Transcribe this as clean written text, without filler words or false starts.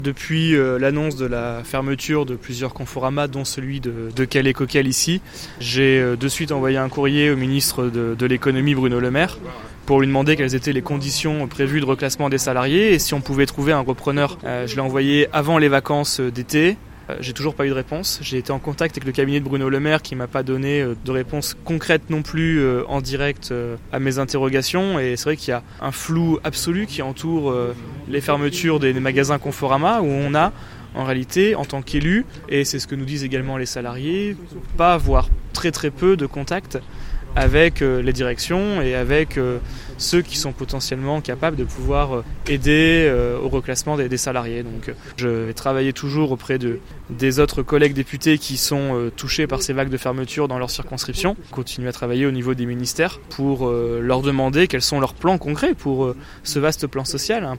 Depuis l'annonce de la fermeture de plusieurs Conforama, dont celui de Calais-Coquel ici, j'ai de suite envoyé un courrier au ministre de l'économie Bruno Le Maire pour lui demander quelles étaient les conditions prévues de reclassement des salariés et si on pouvait trouver un repreneur. Je l'ai envoyé avant les vacances d'été. J'ai toujours pas eu de réponse. J'ai été en contact avec le cabinet de Bruno Le Maire qui m'a pas donné de réponse concrète non plus en direct à mes interrogations. Et c'est vrai qu'il y a un flou absolu qui entoure les fermetures des magasins Conforama où on a en réalité, en tant qu'élu, et c'est ce que nous disent également les salariés, pas avoir très très peu de contact avec les directions et avec ceux qui sont potentiellement capables de pouvoir aider au reclassement des salariés. Donc je vais travailler toujours auprès des autres collègues députés qui sont touchés par ces vagues de fermeture dans leur circonscription, continuer à travailler au niveau des ministères pour leur demander quels sont leurs plans concrets pour ce vaste plan social.